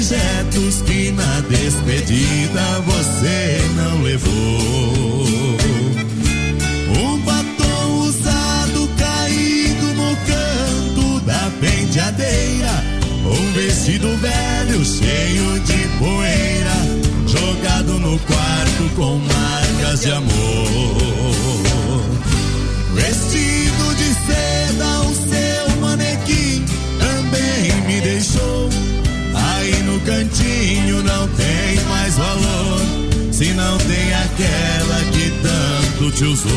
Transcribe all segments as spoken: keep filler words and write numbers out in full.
objetos que na despedida você não levou. Um batom usado caído no canto da penteadeira, um vestido velho cheio de poeira, jogado no quarto com marcas de amor. Vestido de seda, o seu manequim também me deixou. Aí no cantinho não tem mais valor, se não tem aquela que tanto te usou.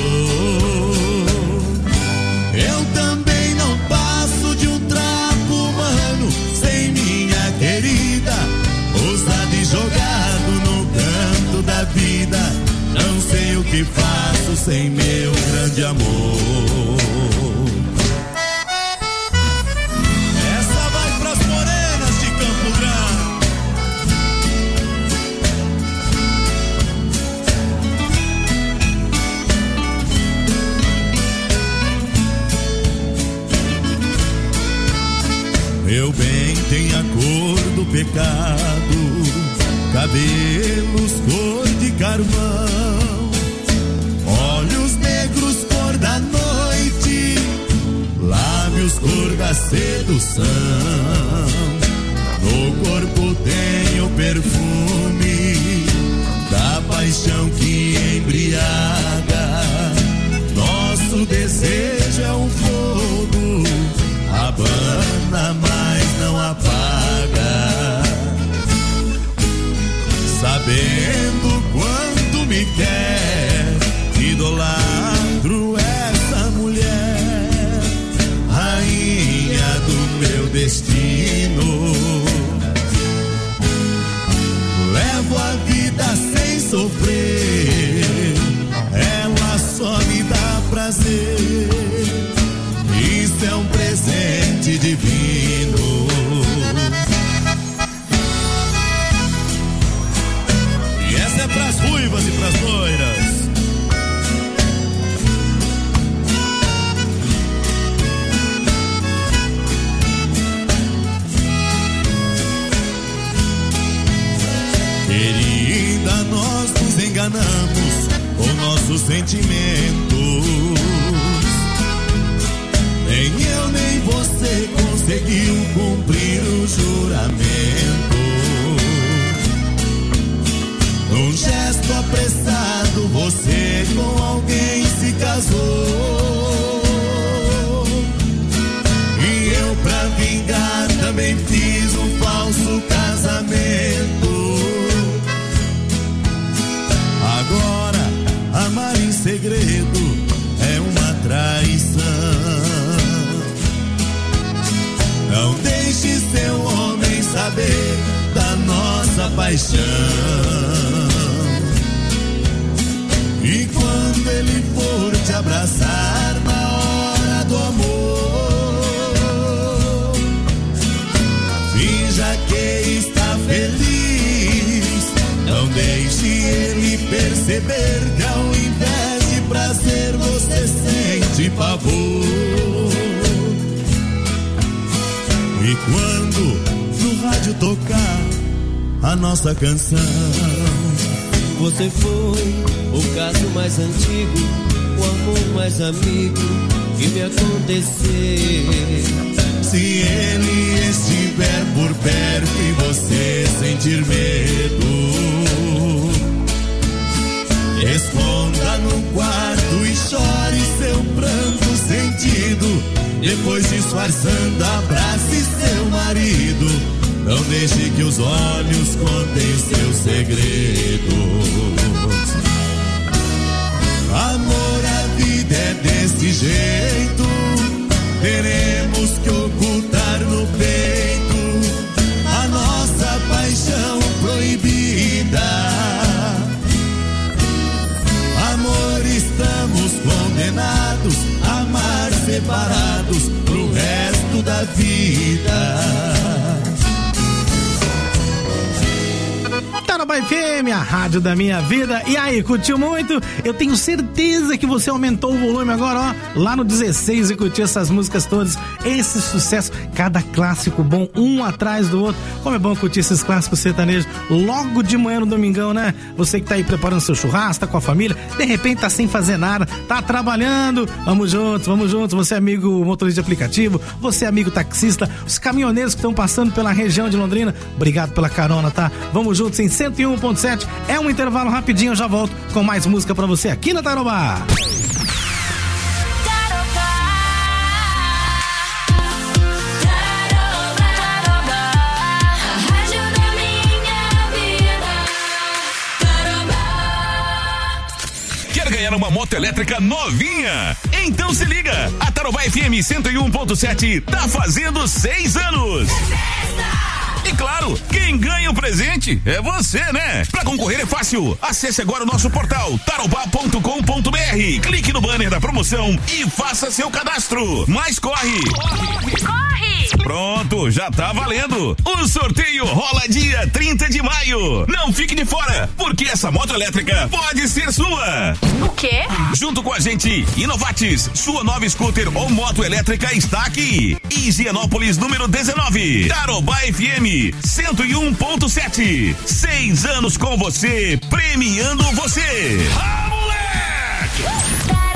Eu também não passo de um trapo humano sem minha querida, usado e jogado no canto da vida. Não sei o que faço sem meu grande amor. Essa vai pras morenas de Campo Grande. Meu bem tem a cor do pecado, cabelos cor de carvão, olhos negros cor da noite, lábios cor da sedução. No corpo tem o perfume da paixão que embriaga. Nosso desejo é um fogo, abana mas não apaga. Sabendo quanto me quer, idolatro essa mulher, rainha do meu destino. Levo a vida sem sofrer, ela só me dá prazer. Isso é um presente divino. E essa é pras ruivas e pras loiras. Querida, nós nos enganamos com nossos sentimentos. Nem eu nem você conseguiu cumprir o juramento. Num gesto apressado você com alguém se casou, e eu pra vingar também fiz um falso casamento. Agora amar em segredo é uma traição. Não deixe seu homem saber da nossa paixão. E quando ele for te abraçar na hora do amor, finja que está feliz. Não deixe ele perceber que ao invés de prazer você sente pavor. E quando no rádio tocar a nossa canção, você foi o caso mais antigo, o amor mais amigo que me aconteceu. Se ele estiver por perto e você sentir medo, esconda no quarto e chore seu pranto sentido. Depois, disfarçando, abrace seu marido. Não deixe que os olhos contem seus segredos. Amor, a vida é desse jeito. Teremos que ocultar no peito a nossa paixão proibida. Amor, estamos condenados a amar separados pro resto da vida. Tarobá F M, a rádio da minha vida. E aí, curtiu muito? Eu tenho certeza que você aumentou o volume agora, ó, lá no dezesseis e curtiu essas músicas todas. esse sucesso, cada clássico bom, um atrás do outro. Como é bom curtir esses clássicos sertanejos logo de manhã no domingão, né? Você que tá aí preparando seu churrasco, tá com a família, de repente tá sem fazer nada, tá trabalhando, vamos juntos, vamos juntos. Você é amigo motorista de aplicativo, você é amigo taxista, os caminhoneiros que estão passando pela região de Londrina, obrigado pela carona, tá? Vamos juntos em cento e um ponto sete. É um intervalo rapidinho, eu já volto com mais música pra você aqui na Tarobá. Ganhar uma moto elétrica novinha? Então se liga, a Tarobá F M cento e um ponto sete tá fazendo seis anos. E claro, quem ganha o presente é você, né? Pra concorrer é fácil. Acesse agora o nosso portal tarobá ponto com ponto b r. Clique no banner da promoção e faça seu cadastro. Mas corre! Corre! Corre! Pronto, já tá valendo. O sorteio rola dia trinta de maio. Não fique de fora, porque essa moto elétrica pode ser sua. O quê? Junto com a gente, Inovatis, sua nova scooter ou moto elétrica está aqui. Higienópolis número dezenove. Tarobá F M cento e um ponto sete. Seis anos com você, premiando você. Ah, moleque!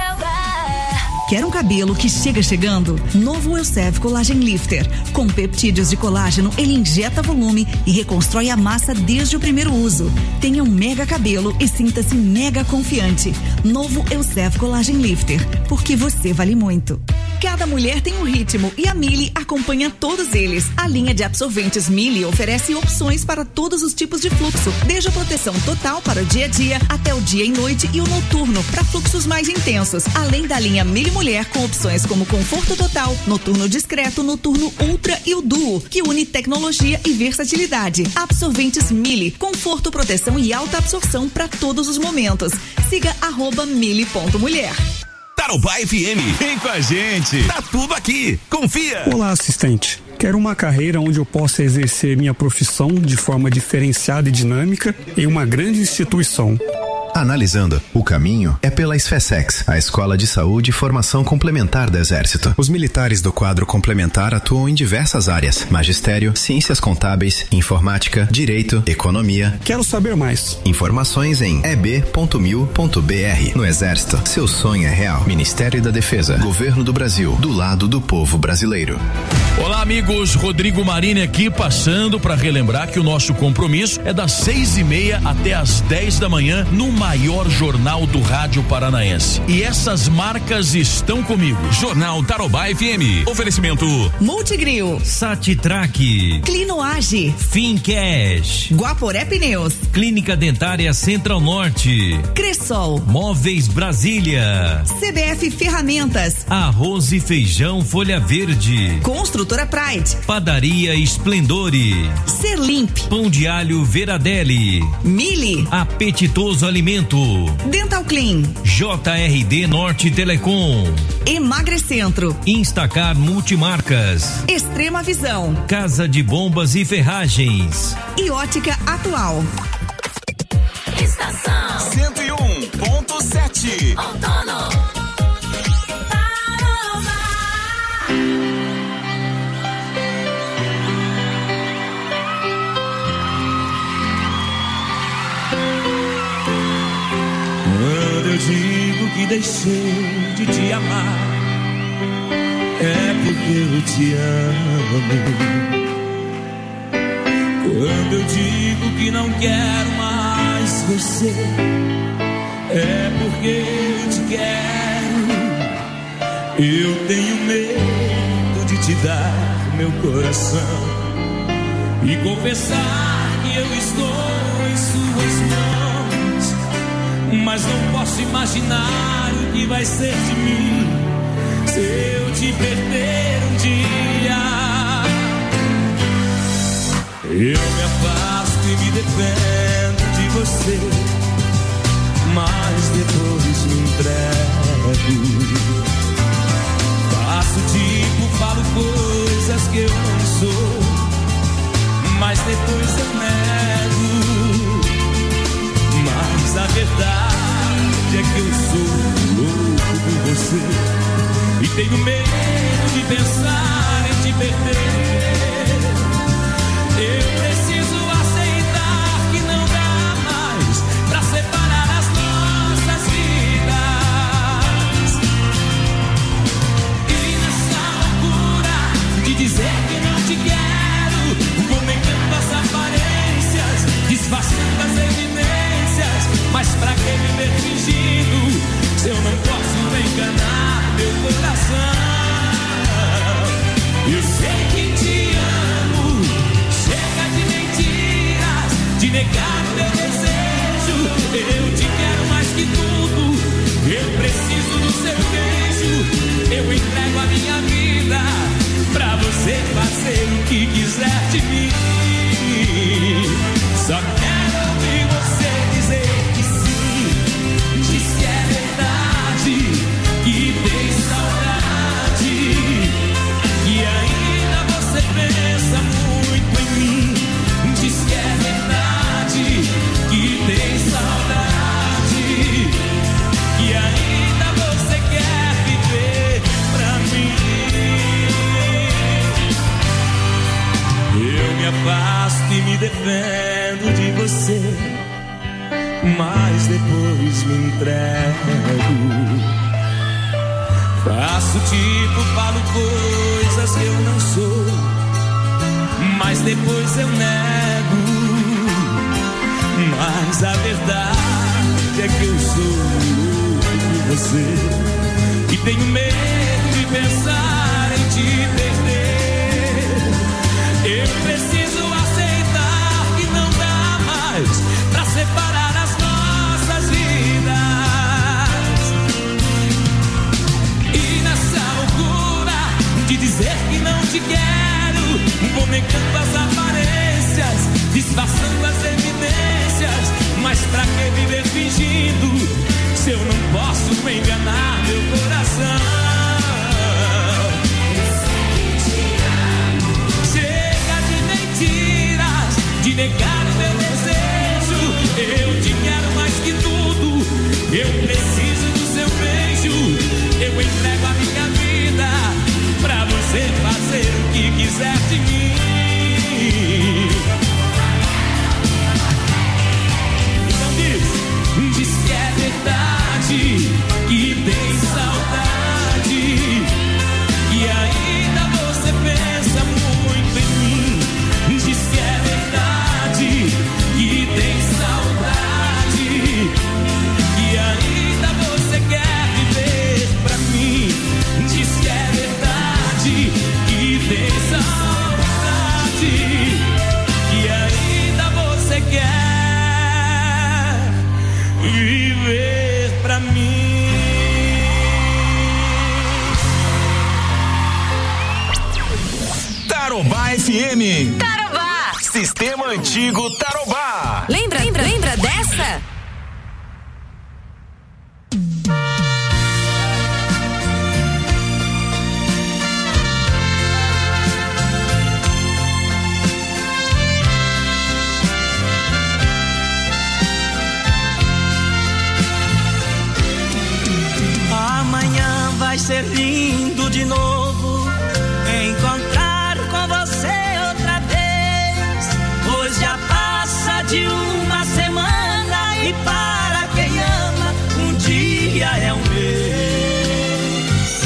Quer um cabelo que chega chegando? Novo Elseve Collagen Lifter. Com peptídeos de colágeno, ele injeta volume e reconstrói a massa desde o primeiro uso. Tenha um mega cabelo e sinta-se mega confiante. Novo Elseve Collagen Lifter, porque você vale muito. Cada mulher tem um ritmo e a Mili acompanha todos eles. A linha de absorventes Mili oferece opções para todos os tipos de fluxo, desde a proteção total para o dia a dia até o dia e noite e o noturno para fluxos mais intensos. Além da linha Mili Mulher com opções como conforto total, noturno discreto, noturno ultra e o duo, que une tecnologia e versatilidade. Absorventes Mili, conforto, proteção e alta absorção para todos os momentos. Siga arroba mili ponto mulher. Tarobá F M, vem com a gente, tá tudo aqui, confia. Olá, assistente. Quero uma carreira onde eu possa exercer minha profissão de forma diferenciada e dinâmica em uma grande instituição. Analisando, o caminho é pela SFESEX, a Escola de Saúde e Formação Complementar do Exército. Os militares do quadro complementar atuam em diversas áreas: magistério, ciências contábeis, informática, direito, economia. Quero saber mais. Informações em e b ponto mil ponto b r. No Exército, seu sonho é real. Ministério da Defesa, Governo do Brasil, do lado do povo brasileiro. Olá, amigos, Rodrigo Marini aqui, passando para relembrar que o nosso compromisso é das seis e meia até as dez da manhã no maior jornal do rádio paranaense. E essas marcas estão comigo. Jornal Tarobá F M. Oferecimento Multigril, Satitrack, Clinoage, Fincash, Guaporé Pneus, Clínica Dentária Central Norte, Cressol, Móveis Brasília, C B F Ferramentas, Arroz e Feijão Folha Verde, Construtora Pride, Padaria Esplendore, Serlimp, Pão de Alho Veradelli, Mili, Apetitoso Alimento, Dental Clean, J R D Norte Telecom, Emagrecentro, Instacar Multimarcas, Extrema Visão, Casa de Bombas e Ferragens e Ótica Atual. Estação cento e um ponto sete. Outono. Quando eu digo que deixei de te amar, é porque eu te amo. Quando eu digo que não quero mais você, é porque eu te quero. Eu tenho medo de te dar meu coração e confessar que eu estou em suas mãos, mas não posso imaginar o que vai ser de mim se eu te perder um dia. Eu me afasto e me defendo de você, mas depois me entrego. Faço tipo, falo coisas que eu não sou, mas depois eu nego. Mas a verdade é que eu sou louco por você e tenho medo de pensar em te perder. Eu preciso aceitar que não dá mais pra separar as nossas vidas. E nessa loucura de dizer que não te quero, vou negando as aparências, disfarçando as evidências. Mas pra que viver fingindo se eu não posso enganar meu coração? Eu sei que te amo, chega de mentiras, de negar o meu desejo. Eu te quero mais que tudo, eu preciso do seu beijo. Eu entrego a minha vida pra você fazer o que quiser de mim. Só quero ouvir você dizer que sim, diz que é verdade, que tem saudade, que ainda você pensa muito em mim. Diz que é verdade, que tem saudade, que ainda você quer viver pra mim. Eu me afasto e me defendo de você, mas depois me entrego. Faço tipo, falo coisas que eu não sou, mas depois eu nego. Mas a verdade é que eu sou louco por você e tenho medo de pensar em te perder. Eu preciso aceitar que não dá mais pra separar as nossas vidas. E nessa loucura de dizer que não te quero, vou negando as aparências, disfarçando as evidências. Mas pra que viver fingindo se eu não posso enganar meu coração? De negar o meu desejo, eu te quero mais que tudo, eu preciso do seu beijo. Eu entrego a minha vida pra você fazer o que quiser de mim. Então diz, diz que é verdade, que tem saudade, que ainda você pensa muito em mim. Diz que é verdade, que tem saudade, que ainda você quer viver pra mim. Diz que é verdade, que tem saudade, que ainda você quer viver pra mim. Tarobá F M. Sistema Antigo Tarobá. Lembra, lembra, lembra dessa? Amanhã vai ser lindo de novo encontrar com você outra vez. Pois já passa de uma semana e para quem ama um dia é um mês.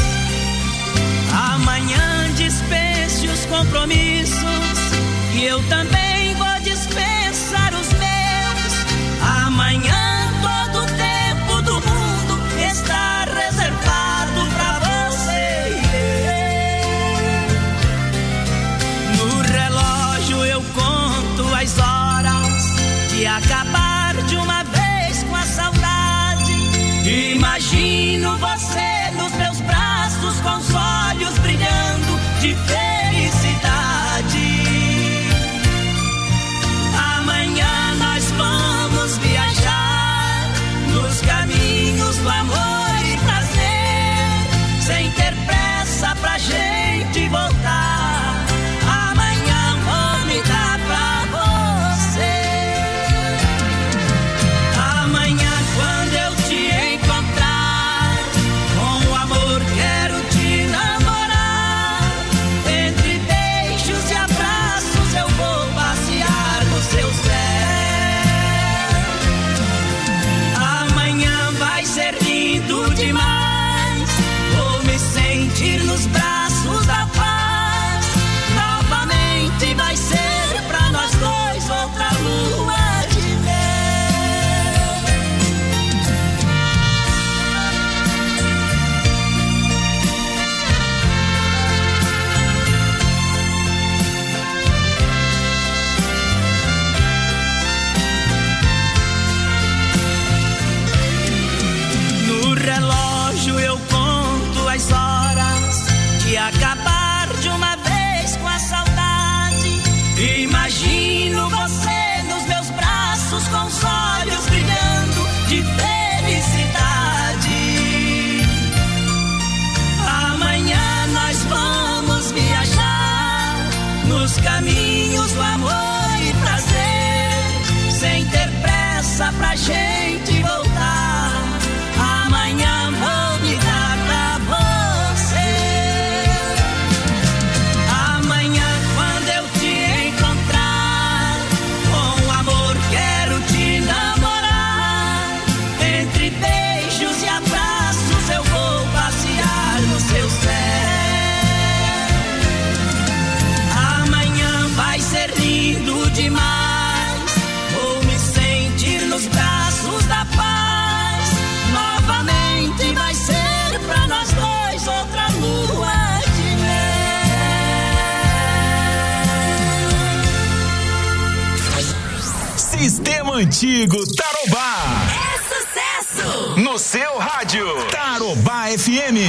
Amanhã dispense os compromissos e eu também vou dispensar os meus. Amanhã todo o tempo do mundo está reservado pra você e eu. No relógio eu conto as horas de acabar de uma vez com a saudade. Imagino você nos meus braços com os olhos brilhando de felicidade. Amanhã nós vamos viajar nos caminhos do amor e prazer, sem ter pressa pra gente voltar. Amanhã vou me dar pra você. braços com os olhos brilhando de felicidade. Amanhã nós vamos viajar nos caminhos do amor e prazer, sem ter pressa pra gente voltar. Amanhã vou me dar pra você. Amanhã quando eu te encontrar, com amor quero te namorar. Entre beijos e abraços eu vou passear no seu céu. Amanhã vai ser lindo demais, vou me sentir nos braços da paz. Novamente vai ser pra nós dois outra lua de mel. Sistema Antigo Tarobá. É sucesso! No seu rádio. Tarobá F M.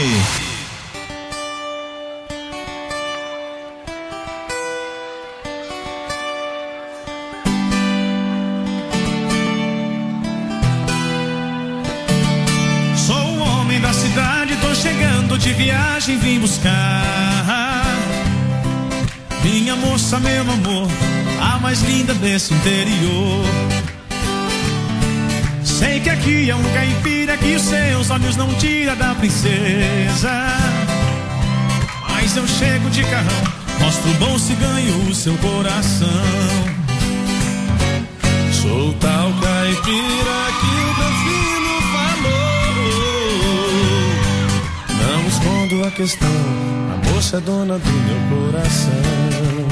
Sou o homem da cidade, tô chegando de viagem, vim buscar minha moça, meu amor, a mais linda desse interior. Sei que aqui é um caipira que os seus olhos não tira da princesa, mas eu chego de carrão, mostro o bolso e ganho o seu coração. Sou tal caipira que o Delfino falou. Não escondo a questão, a moça é dona do meu coração.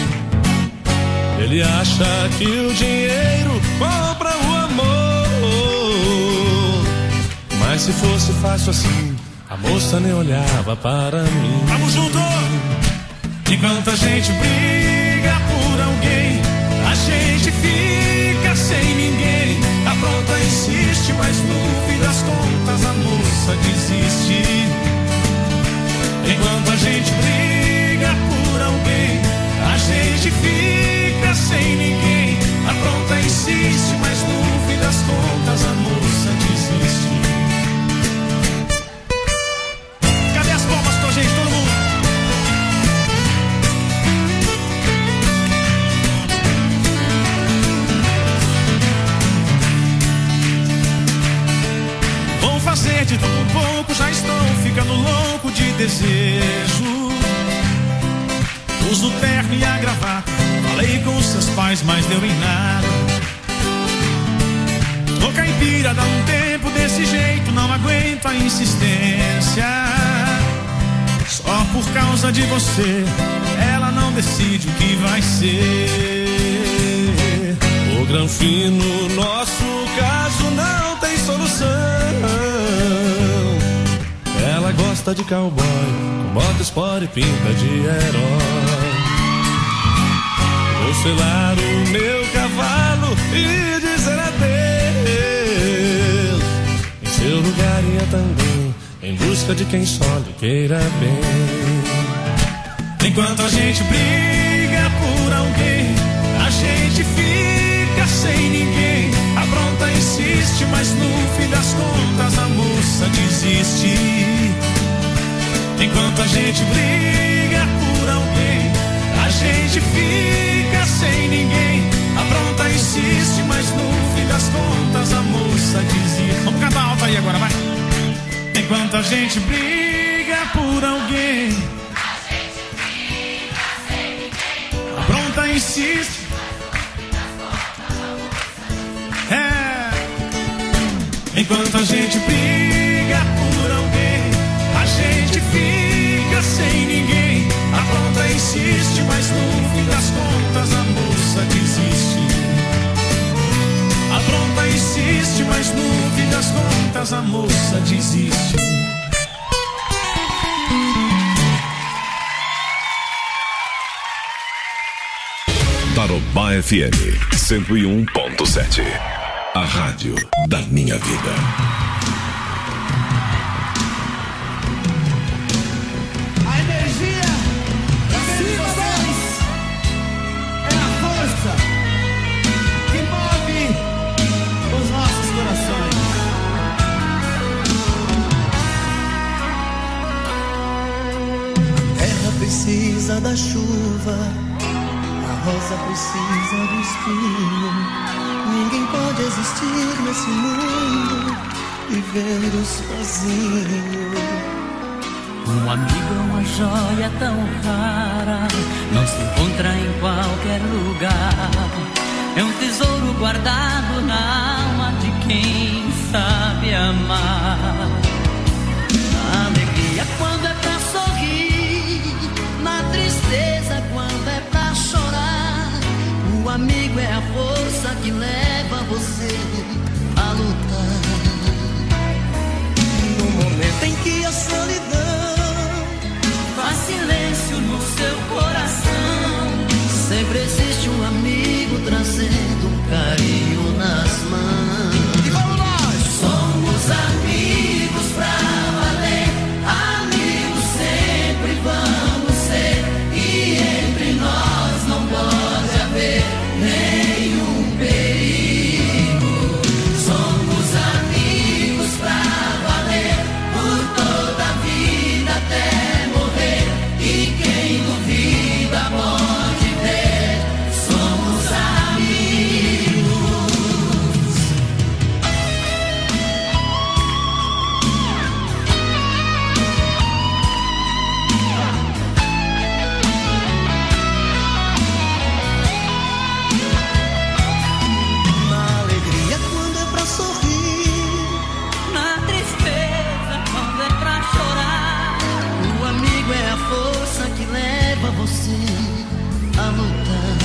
Ele acha que o dinheiro compra o amor, mas se fosse fácil assim, a moça nem olhava para mim. Vamos junto! Enquanto a gente briga por alguém, a gente fica sem ninguém. A pronta insiste, mas no fim das contas a moça desiste. Enquanto a gente briga por alguém, a gente fica sem ninguém. A pronta insiste, mas no fim das contas a moça desiste. Cadê as palmas com a gente, todo mundo? Vou fazer de tudo um pouco, já estou ficando louco de desejo. Uso terno e a gravata, falei com seus pais, mas deu em nada. Tô caipira dá um tempo desse jeito, não aguento a insistência. Só por causa de você, ela não decide o que vai ser. O Granfino, nosso caso não tem solução. Ela gosta de cowboy, com bota espora e pinta de herói. Vou selar o meu cavalo e dizer adeus. Em seu lugar ia também, em busca de quem só lhe queira bem. Enquanto a gente briga por alguém, a gente fica sem ninguém. A pronta insiste, mas no fim das contas a moça desiste. Enquanto a gente briga por alguém, a gente fica sem ninguém. A pronta insiste, mas no fim das contas a moça desiste. Vamos cantar alto aí agora, vai. Enquanto a gente briga por alguém, a pronta insiste. É. Enquanto a gente briga por alguém, a gente fica sem ninguém. A pronta insiste, mas no fim das contas a moça desiste. A pronta insiste, mas no fim das contas a moça desiste. Tarobá F M cento e um ponto sete. A rádio da minha vida. A energia da vocês é a força que move uva, a rosa precisa do espinho. Ninguém pode existir nesse mundo vivendo sozinho. Um amigo é uma joia tão rara, não se encontra em qualquer lugar. É um tesouro guardado na alma de quem sabe amar. A alegria quando é pra sorrir, na tristeza quando é pra chorar. O amigo é a força que leva você a lutar. No momento em que a solidão faz silêncio no seu coração, sempre existe um amigo trazendo um carinho nas mãos. E vamos nós! Somos amigos pra valer, amigos sempre vamos ser, e entre nós não pode haver nenhum perigo. Somos amigos pra valer, por toda a vida até morrer, e quem duvida pode ver, somos amigos. Na alegria quando é pra sorrir, Na tristeza quando é pra chorar, o amigo é a força que leva você a lutar.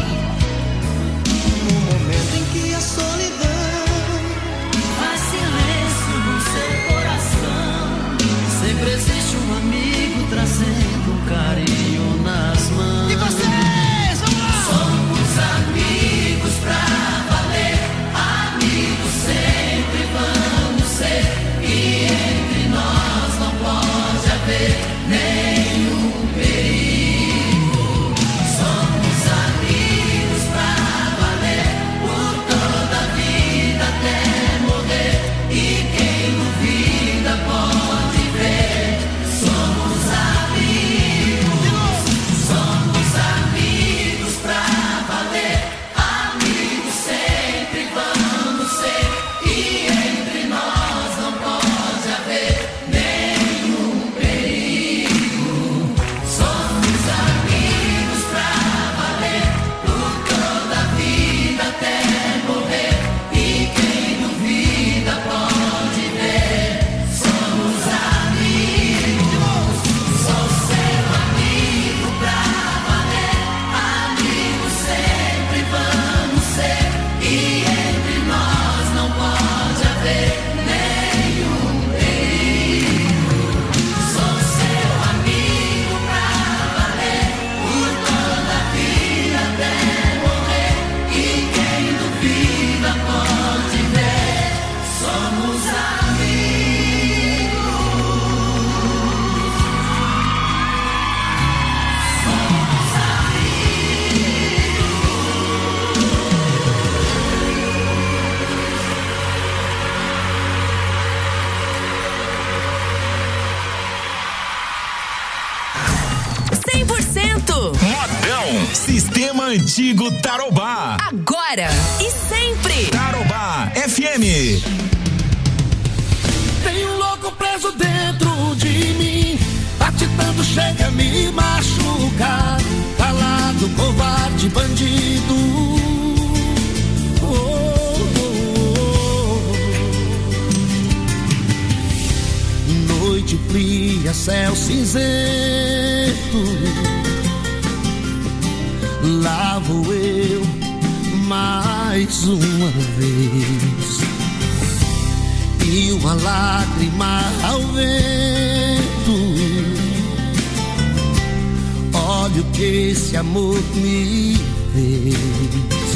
No momento em que a solidão faz silêncio no seu coração, sempre existe um amigo trazendo um carinho nas mãos. E vocês, vamos lá! Somos amigos pra valer, amigos sempre vamos ser, e entre nós não pode haver nenhum perigo. Somos amigos pra valer, por toda a vida até morrer, e quem duvida pode ver, somos amigos. Somos amigos pra valer, amigos sempre vamos ser, e entre nós não pode haver nenhum perigo. Somos amigos pra valer, por toda a vida até morrer, e quem duvida pode ver, somos amigos. Sou seu amigo pra valer, amigos sempre vamos ser, e entre nós não pode haver nenhum perigo. Sou seu amigo pra valer, por toda a vida até morrer, e quem duvida pode ver, somos amigos. Somos cem por cento. Modão. Sistema Antigo Tarobá. Agora e sempre. Tarobá F M. Tem um louco preso dentro de mim, atitando chega a me machucar. Calado, covarde, bandido. Oh, oh, oh. Noite fria, céu cinzento, lá vou eu mais uma vez, e uma lágrima ao vento. Olha o que esse amor me fez.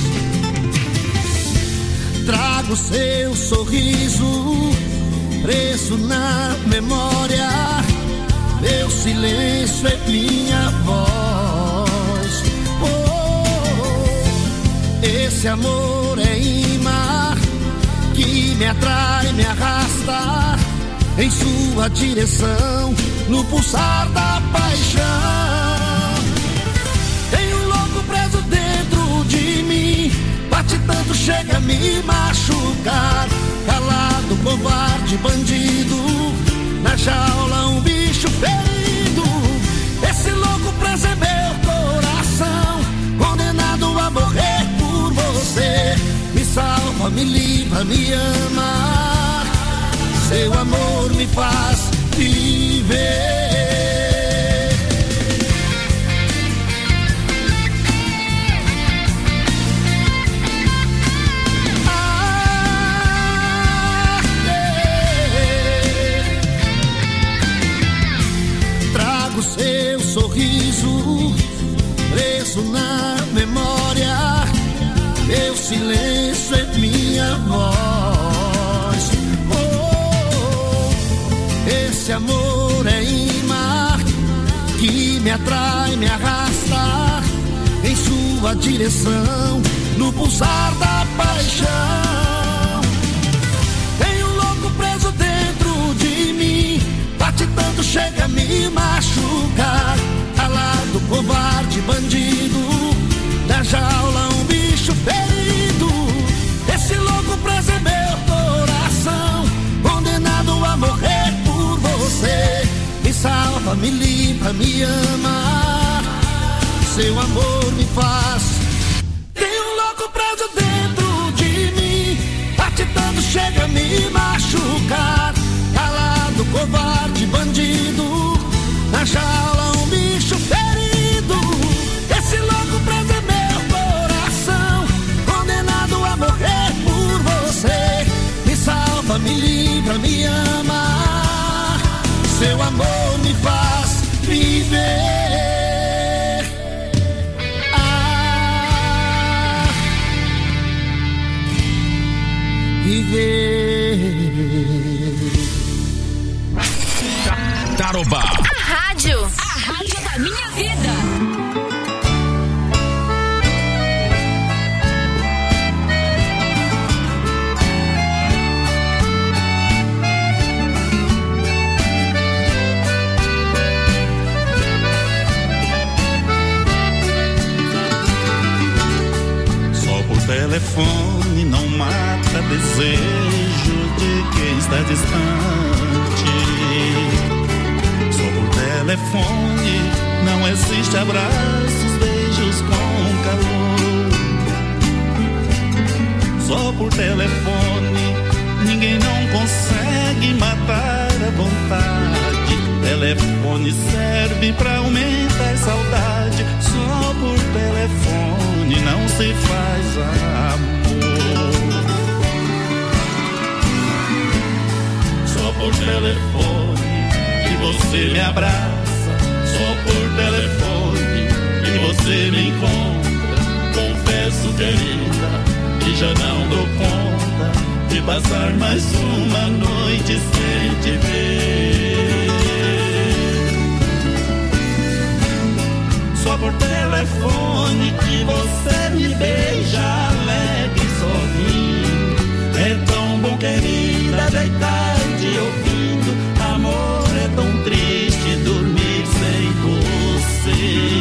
Trago seu sorriso preso na memória, meu silêncio é minha voz. Oh, esse amor é imã que me atrai, me arrasta em sua direção, no pulsar da paixão. covarde bandido, na jaula um bicho ferido. Esse louco preso é meu coração, condenado a morrer por você. Me salva, me livra, me ama, seu amor me faz viver. Seu sorriso preso na memória, meu silêncio é minha voz. Oh, esse amor é imã que me atrai, me arrasta em sua direção, no pulsar da paixão. Tem um louco preso dentro de mim, bate tanto, chega a me machucar. Calado, covarde, bandido, na jaula um bicho ferido. Esse louco preso é meu coração, condenado a morrer por você. Me salva, me livra, me ama, seu amor me faz. Tem um louco preso dentro de mim, bate tanto, chega a me machucar. Calado, covarde, bandido, na jaula um bicho ferido. Esse louco preso é meu coração, condenado a morrer por você. Me salva, me livra, me ama, seu amor me faz viver. Ah, viver. Tarobá. A rádio. A rádio da minha vida. Só por telefone não mata desejo de quem está distante. Telefone, não existe abraços, beijos com calor. Só por telefone, ninguém não consegue matar a vontade. Telefone serve pra aumentar a saudade. Só por telefone não se faz amor. Só por telefone você me abraça, só por telefone e você me encontra. Confesso, querida, que já não dou conta de passar mais uma noite sem te ver. Só por telefone que você me beija alegre sorrindo. É tão bom, querida, deitar te ouvindo. Amor, é tão triste dormir sem você.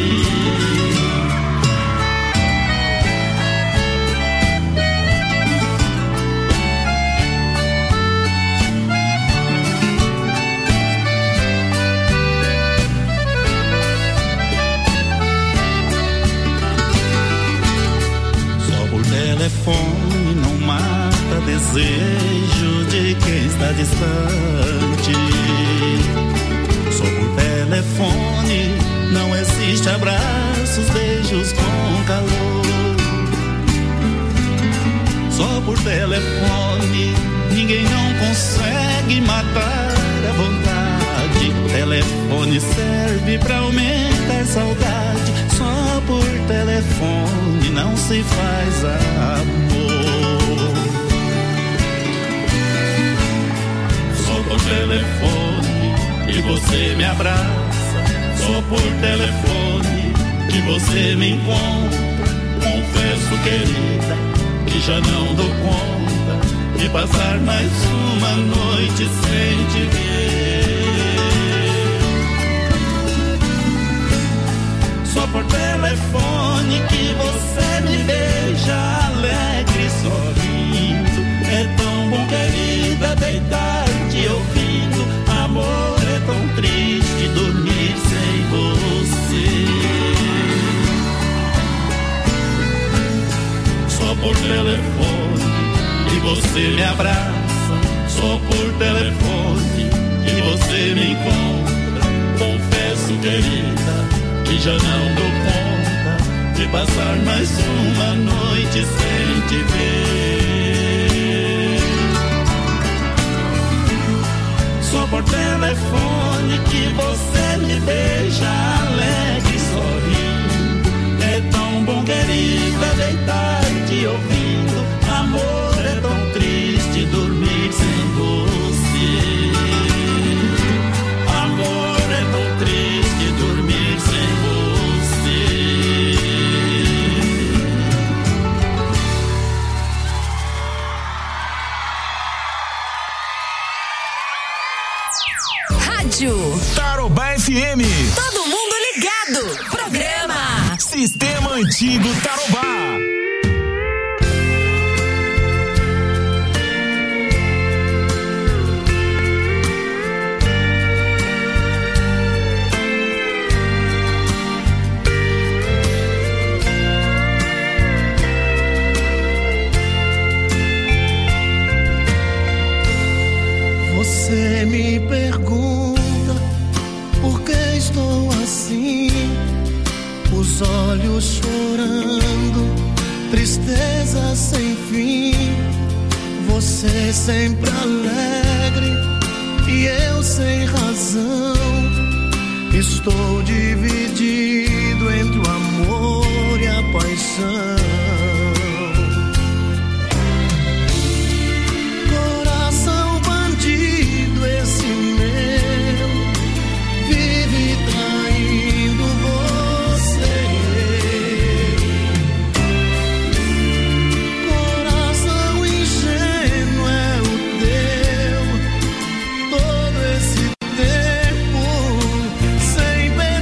Só por telefone não mata desejo de quem está distante. Só por telefone não existe abraços, beijos com calor. Só por telefone ninguém não consegue matar a vontade. Telefone serve pra aumentar a saudade. Só por telefone não se faz amor. Só por telefone que você me abraça, só por telefone que você me encontra. Confesso, querida, que já não dou conta de passar mais uma noite sem te ver. Só por telefone que você me beija alegre sorrindo. É tão bom, querida, deitar só por telefone e você me abraça, só por telefone e você me encontra. Confesso, querida, que já não dou conta de passar mais uma noite sem te ver. Só por telefone que você me beija alegre e sorri. É tão bom, querida, deitar te ouvindo. Amor, é tão triste dormir sem você. Amor, é tão triste dormir sem você. Rádio Tarobá F M. Todo mundo ligado. Programa Sistema Antigo Tarobá. Você me pergunta por que estou assim, os olhos chorando, tristeza sem fim. Você sempre alegre e eu sem razão. Estou dividido entre o amor e a paixão. Esse meu vive traindo você. Coração ingênuo é o teu. Todo esse tempo sem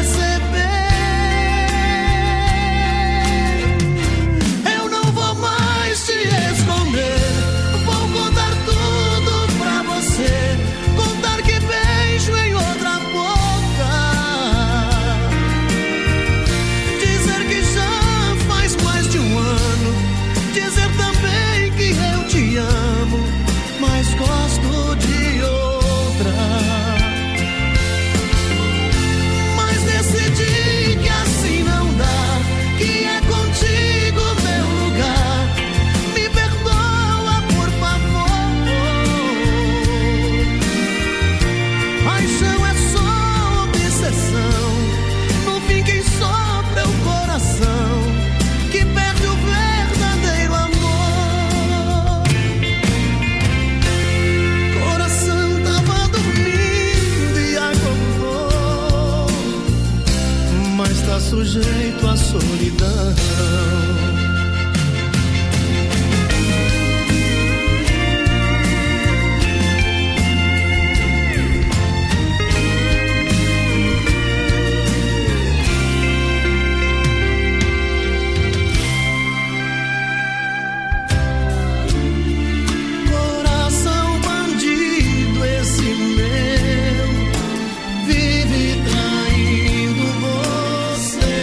perceber. Eu não vou mais te esconder. Vou contar tudo pra você. Gosto de outra, mas decidi que assim não dá, que é contigo meu lugar. Me perdoa, por favor. Paixão é só obsessão. No fim quem sofre é o coração, que perde o verdadeiro amor. Está sujeito à solidão. Coração bandido, esse meu vive traindo você.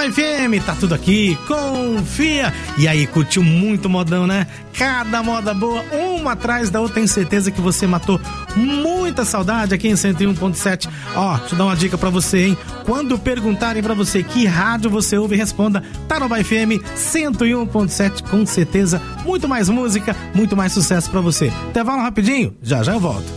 Tarouba F M, tá tudo aqui, confia. E aí, curtiu muito modão, né? Cada moda boa, uma atrás da outra. Tenho certeza que você matou muita saudade aqui em cento e um ponto sete. Ó, deixa eu dar uma dica pra você, hein? Quando perguntarem pra você que rádio você ouve, responda Tarouba F M cento e um ponto sete. Com certeza, muito mais música, muito mais sucesso pra você. Intervalo rapidinho, já já eu volto.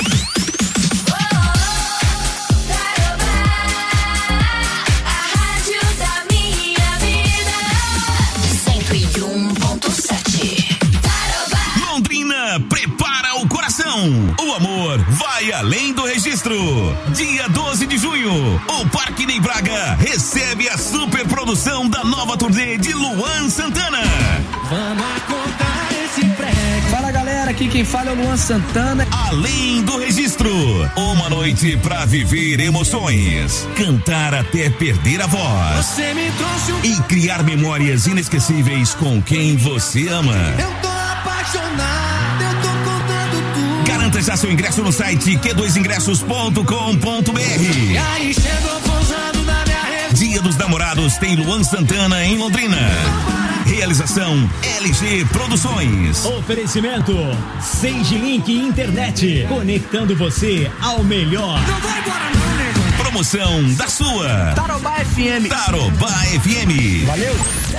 Prepara o coração, o amor vai além do registro. Dia doze de junho, o Parque Ney Braga recebe a super produção da nova turnê de Luan Santana. Vamos acordar esse prego. Fala galera, aqui quem fala é o Luan Santana. Além do registro, uma noite pra viver emoções, cantar até perder a voz. Você me trouxe um... e criar memórias inesquecíveis com quem você ama. Eu tô apaixonado, eu tô contando tudo. Garanta já seu ingresso no site q dois ingressos ponto com ponto b r. E aí chegou pousando na minha rede. Dia dos Namorados tem Luan Santana em Londrina. Realização L G Produções. Oferecimento Sage Link Internet, conectando você ao melhor. Não vai embora não, nego. Promoção da sua Tarouba F M. Tarouba F M. Valeu.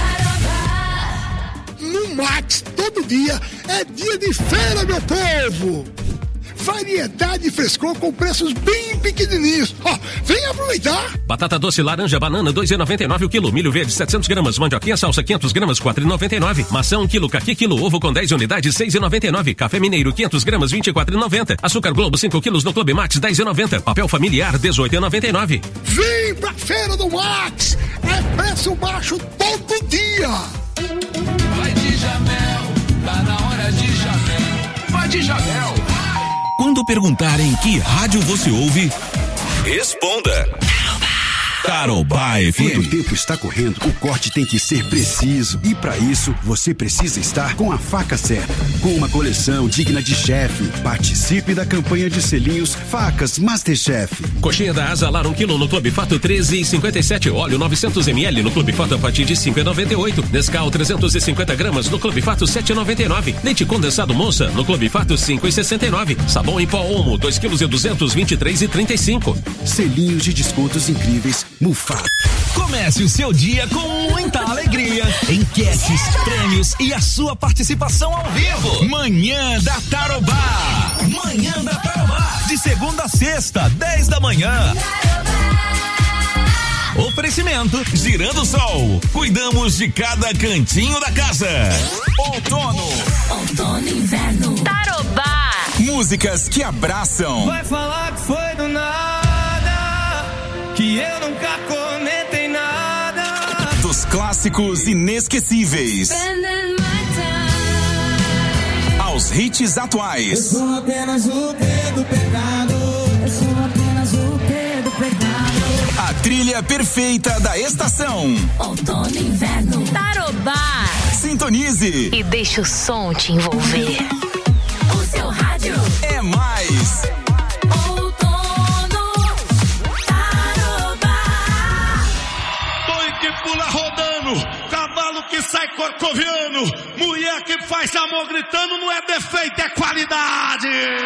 No Max, todo dia é dia de feira, meu povo! Variedade e frescor com preços bem pequenininhos. Ó, vem aproveitar! Batata doce, laranja, banana, dois reais e noventa e nove o quilo. Milho verde, setecentos gramas. Mandioquinha salsa, quinhentos gramas, quatro reais e noventa e nove. Maçã, um quilo. Caqui, quilo. Ovo com dez unidades, seis reais e noventa e nove. Café mineiro, quinhentos gramas, vinte e quatro reais e noventa. Açúcar Globo, cinco quilos no Clube Max, dez reais e noventa. Papel familiar, dezoito reais e noventa e nove. Vem pra feira do Max! É preço baixo todo dia! Vai de Jamel, tá na hora de Jamel. Vai de Jamel. Quando perguntarem que rádio você ouve, responda Tarouba F M. Quando o tempo está correndo, o corte tem que ser preciso. E para isso, você precisa estar com a faca certa. Com uma coleção digna de chefe. Participe da campanha de selinhos Facas Masterchef. Coxinha da Asa Lar, um quilo no Clube Fato, treze reais e cinquenta e sete. Óleo novecentos mililitros no Clube Fato a partir de cinco reais e noventa e oito. Nescau trezentos e cinquenta gramas no Clube Fato, sete reais e noventa e nove. Leite condensado Monça no Clube Fato, cinco reais e sessenta e nove. Sabão em pó Omo, dois quilos e duzentos, vinte e três reais e trinta e cinco. Selinhos de descontos incríveis Mufato. Comece o seu dia com muita alegria, enquetes, prêmios e a sua participação ao vivo. Manhã da Tarouba. Manhã da Tarouba. De segunda a sexta, dez da manhã. Oferecimento Girando Sol. Cuidamos de cada cantinho da casa. Outono. Outono e inverno. Tarouba. Músicas que abraçam. Vai falar que foi do nada, que eu nunca comentei nada. Dos clássicos inesquecíveis aos hits atuais. Eu sou apenas o pé do pecado. Eu sou apenas o pé do pecado. A trilha perfeita da estação. Outono e inverno. Tarouba. Sintonize e deixa o som te envolver. O seu rádio é mais. Pula rodando, cavalo que sai corcoviano, mulher que faz amor gritando, não é defeito, é qualidade.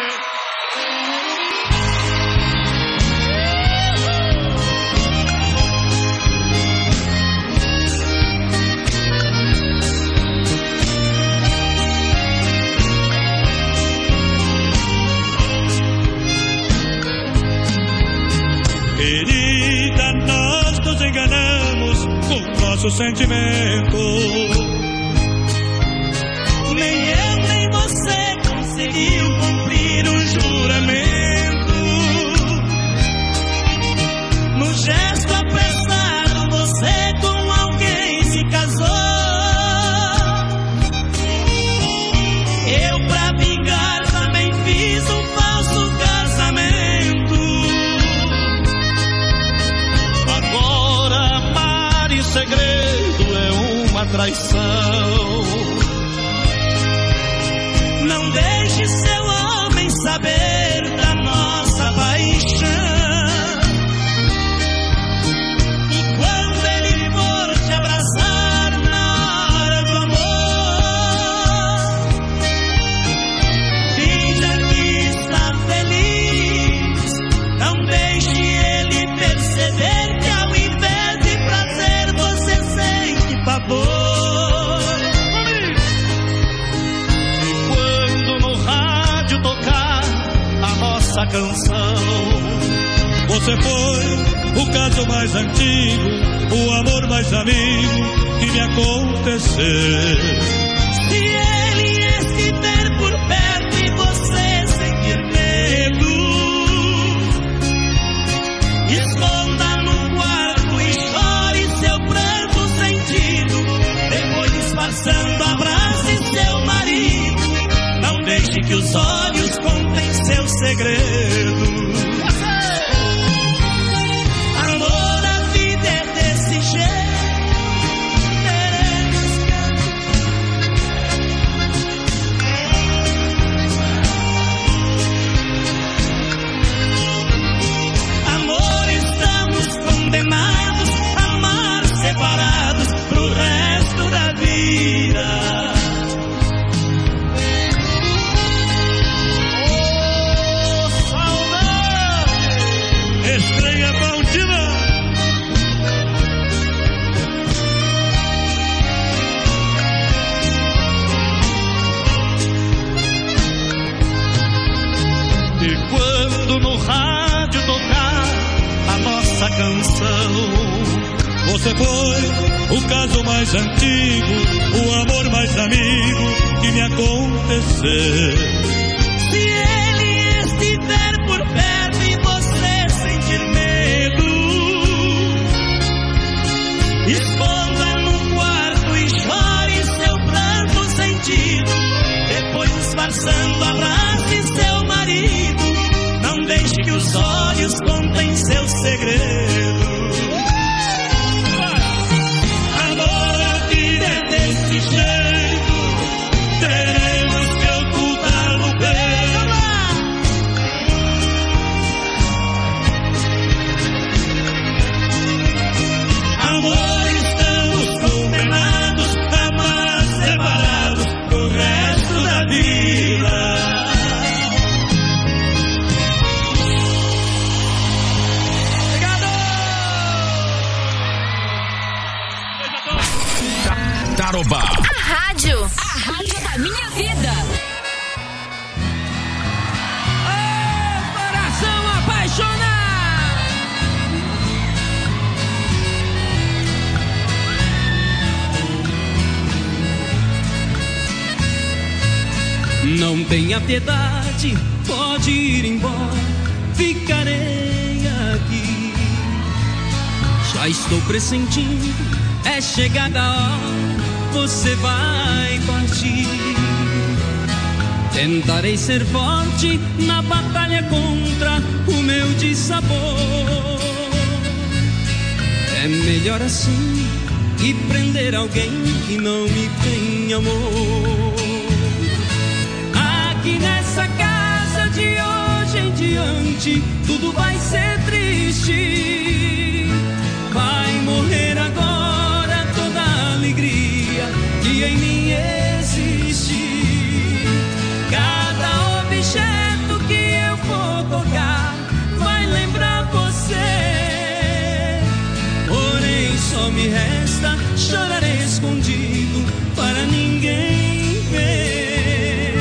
Querida, nós nos enganamos com nosso sentimento. Nem eu nem você conseguiu cumprir o juramento. No gesto apressado você com alguém se casou. Eu pra vingar também fiz um falso casamento. Agora amar em segredo é uma traição. Não deixe seu homem saber da nossa paixão. E quando ele for nossa canção. Você foi o caso mais antigo, o amor mais amigo que me aconteceu. Se ele estiver por perto e você sentir medo, esconda no quarto e chore seu pranto sentido. Depois disfarçando, abrace seu marido. Não deixe que os olhos contem seu segredo. Amor, a vida é desse jeito. Condenados a amar separados pro resto da vida. Oh, saudade! Estranha Maldina! E quando no rádio tocar a nossa canção, você foi o caso mais antigo, o amor mais amigo que me aconteceu. Se ele estiver por perto e você sentir medo, esconda no quarto e chore seu pranto sentido. Depois disfarçando, abrace seu marido. Não deixe que os olhos contem seu segredo. Amor, a vida é desse jeito. Teremos que ocultar no peito. Amor, estamos condenados a amar separados pro resto da vida. Tarobá. A rádio. A rádio da minha vida. Ô, coração apaixonado. Não tenha piedade, pode ir embora, ficarei aqui. Já estou pressentindo, é chegada a hora, você vai partir. Tentarei ser forte na batalha contra o meu dissabor. É melhor assim que prender alguém que não me tem amor. Aqui nessa casa de hoje em diante tudo vai ser triste. Vai morrer agora toda a alegria que em mim existe. Cada objeto que eu for tocar vai lembrar você. Porém só me resta chorar escondido para ninguém ver.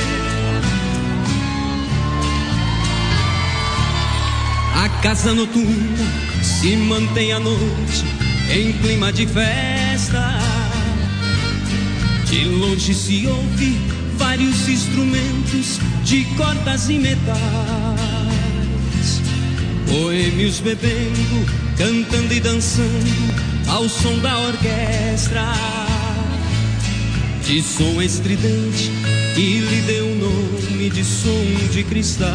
A casa noturna se mantém à noite em clima de festa. De longe se ouve vários instrumentos de cordas e metais. Boêmios bebendo, cantando e dançando ao som da orquestra. De som estridente que lhe deu o nome de som de cristal.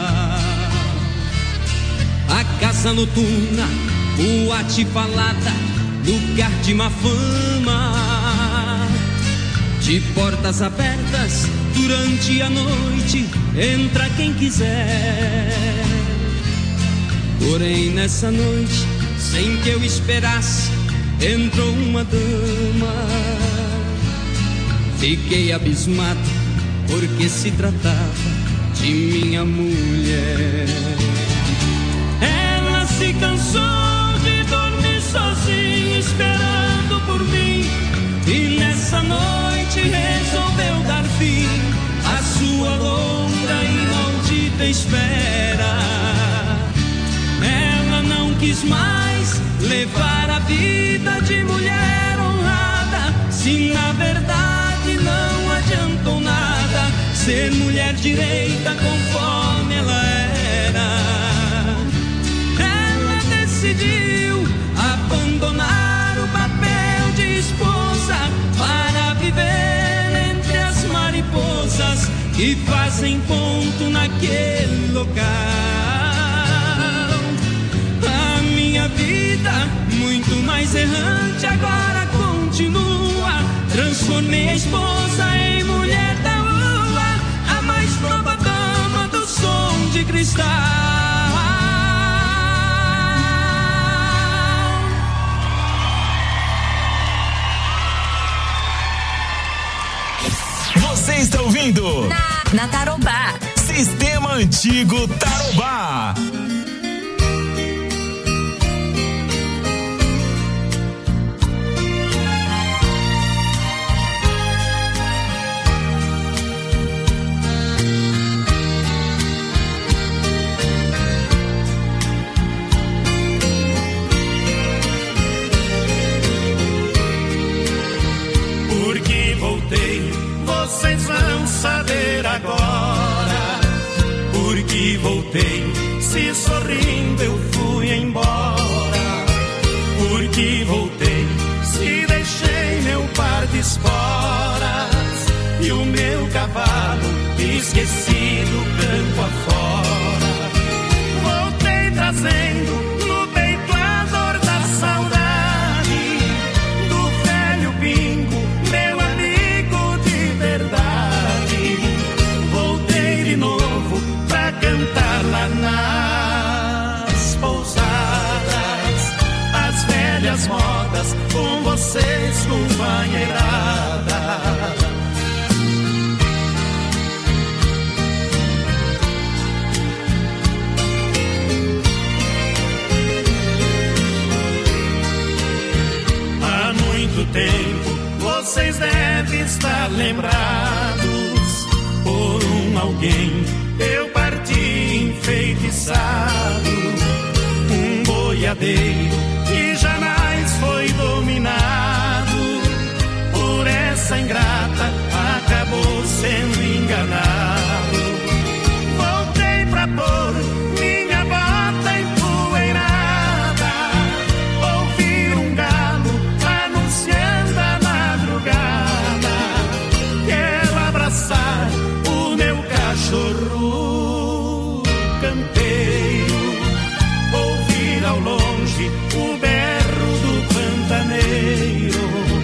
A casa noturna, boate falada, lugar de má fama. De portas abertas durante a noite, entra quem quiser. Porém nessa noite, sem que eu esperasse, entrou uma dama. Fiquei abismado, porque se tratava de minha mulher. Ela se cansou de dormir sozinha, esperando por mim, e nessa noite resolveu dar fim à sua longa e maldita espera. quis mais levar a vida de mulher honrada, se na verdade não adiantou nada ser mulher direita conforme ela era. Ela decidiu abandonar o papel de esposa para viver entre as mariposas que fazem ponto naquele local. A minha vida, muito mais errante, agora continua. Transformei a esposa em mulher da rua, a mais nova dama do som de cristal. Você está ouvindo Na, na Tarobá. Sistema Antigo Tarobá. Porque voltei, vocês vão saber agora. Porque voltei, se sorrindo eu fui embora. Porque voltei, se deixei meu par de esporas e o meu cavalo esquecido campo afora. Voltei trazendo no peito a dor da saudade do velho pingo, meu amigo de verdade. Voltei de novo pra cantar lá nas pousadas as velhas modas com vocês, companheirada. Há muito tempo vocês devem estar lembrados por um alguém. Eu parti enfeitiçado, um boiadeiro que jamais foi dominado por essa ingrata, acabou sendo enganado. Voltei pra pôr minha bota empoeirada, ouvir um galo anunciando a madrugada. Quero abraçar o meu cachorro campeiro, ouvir ao longe o berro do pantaneiro.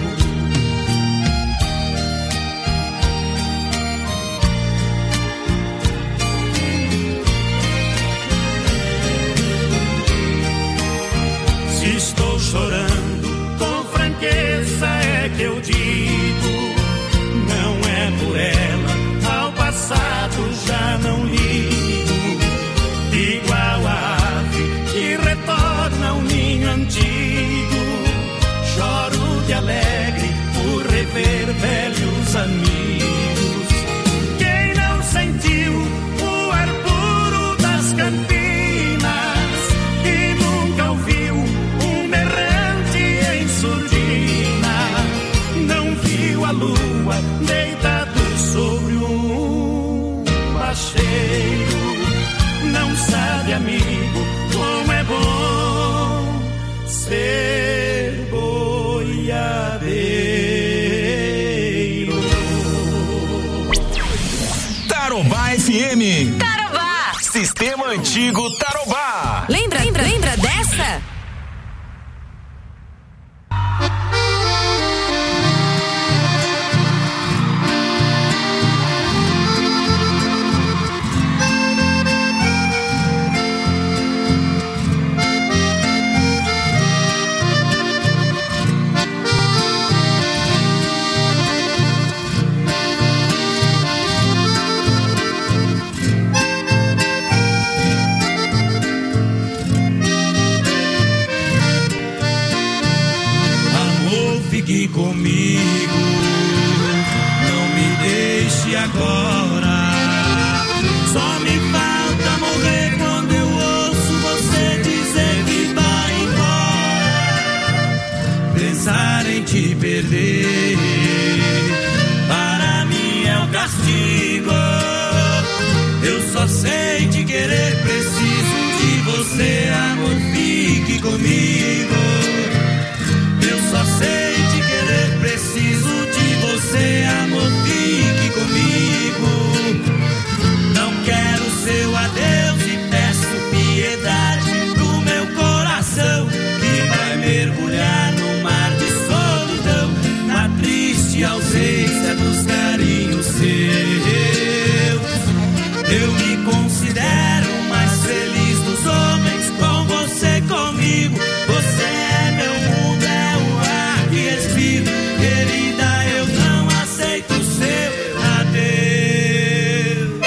Se estou chorando, com franqueza é que eu digo, não é por ela, ao passado já não ligo. Igual a ave que retorna ao ninho antigo, choro de alegre por rever velhos amigos. Quem não sentiu o ar puro das campinas e nunca ouviu um berrante em surdina, não viu a lua deitado sobre um bacheiro, não sabe, amigo, como é bom ser boiadeiro. Tarobá F M. Tarobá. Sistema Antigo Tarobá. Lembra, lembra, lembra dessa? Fique comigo, não me deixe agora. Só me falta morrer quando eu ouço você dizer que vai. você, amor, fique comigo. Eu só sei te querer, preciso de você, amor, fique comigo. Não quero seu adeus e peço piedade pro meu coração, que vai mergulhar no mar de solidão, na triste ausência dos carinhos seus. Eu me considero o mais feliz dos homens, com você comigo. Você é meu mundo, é o ar que respiro. Querida, eu não aceito o seu adeus.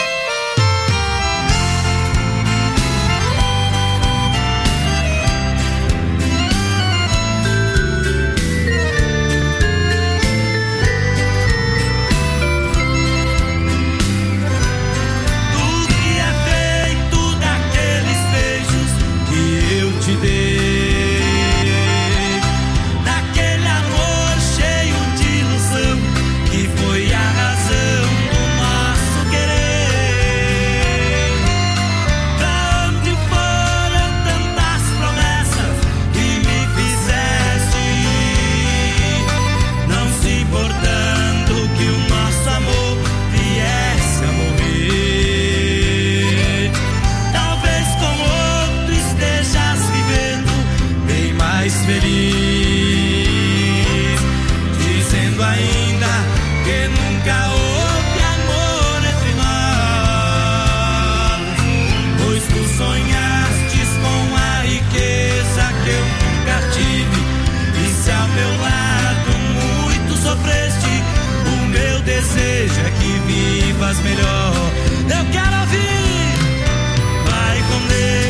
Tudo que é feito daqueles beijos que eu te dei, daquele amor cheio de ilusão que foi a razão do nosso querer. Pra onde foram tantas promessas que me fizeste, não se importando que o nosso amor viesse a morrer? Talvez com outro estejas vivendo bem mais feliz, dizendo ainda que nunca houve amor entre nós, pois tu sonhastes com a riqueza que eu nunca tive, e se ao meu lado muito sofreste, o meu desejo é que vivas melhor. Eu quero ouvir, vai com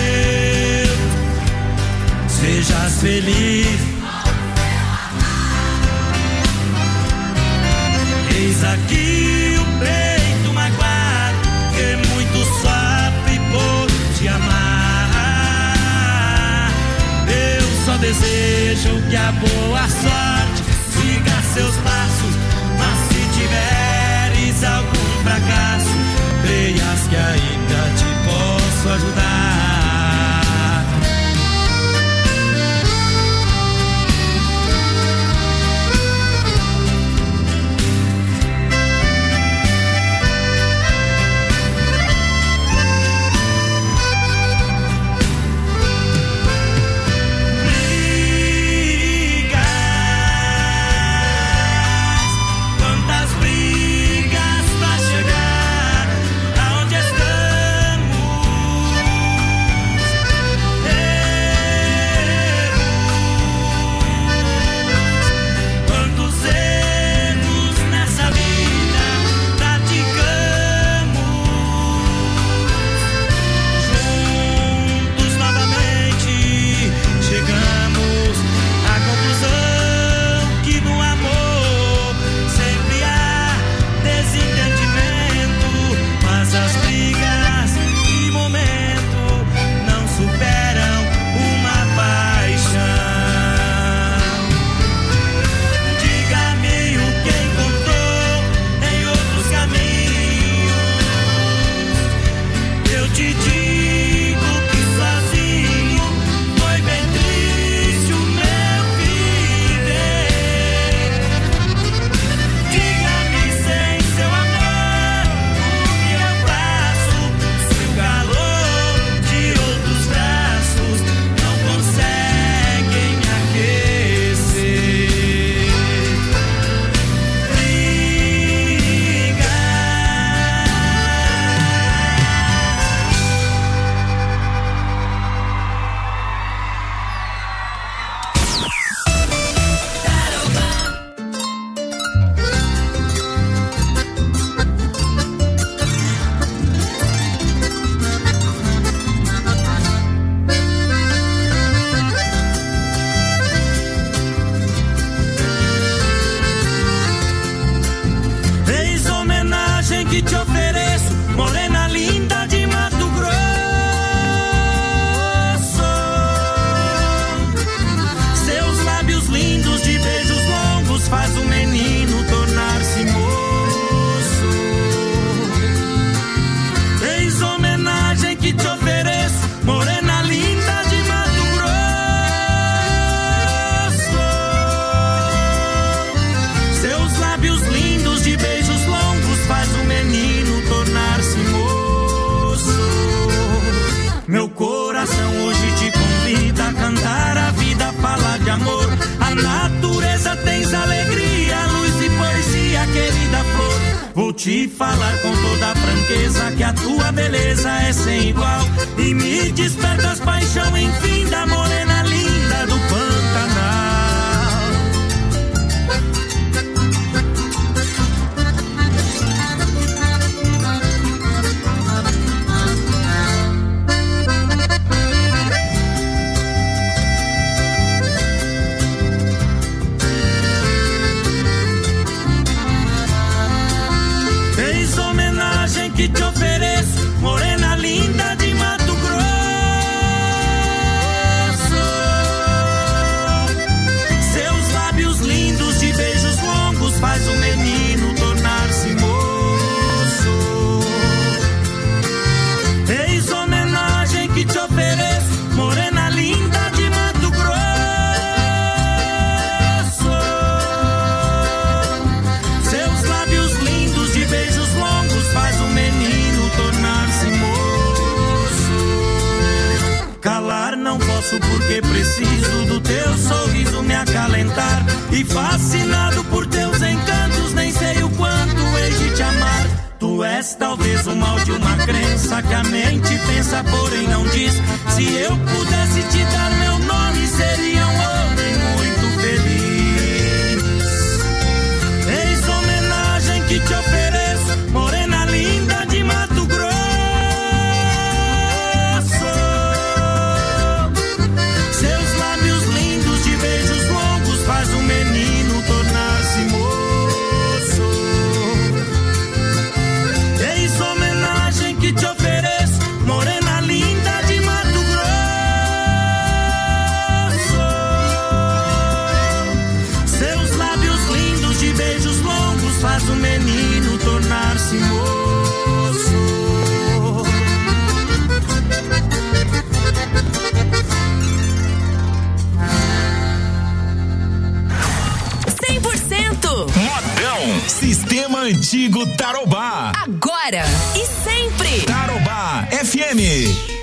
Deus, sejas feliz. Eis aqui o peito magoado que muito sofre por te amar. Eu só desejo que a boa sorte siga seus passos, mas se tiveres algum fracasso, creias que ainda te posso ajudar. Quantas brigas pra chegar aonde estamos. Meu coração hoje te convida a cantar a vida, falar de amor. A natureza tens alegria, luz e poesia, querida flor. Vou te falar com toda a franqueza que a tua beleza é sem igual. E me despertas paixão, enfim, da morena linda do Pantanal. Que te ofereço, morena linda de Mato Grosso. Seus lábios lindos de beijos longos faz o menino tornar-se moço. Eis homenagem que te ofereço, morena linda de Mato Grosso. Seus lábios lindos de beijos longos faz o menino tornar-se moço. Calar não posso porque preciso do teu sorriso me acalentar. E fascinado por teus encantos nem sei o quanto hei de te amar. Tu és talvez o mal de uma crença que a mente pensa porém não diz. Se eu pudesse te dar meu nome seria um homem muito feliz. Eis homenagem que te ofereço, morena linda de Mato Grosso. Seus lábios lindos de beijos longos faz o menino tornar-se moço. Eis homenagem que te ofereço, morena linda de Mato Grosso. Seus lábios lindos de beijos longos faz o menino tornar-se moço. cem por cento Modão. Sistema Antigo Tarobá. Agora e sempre. Tarobá F M.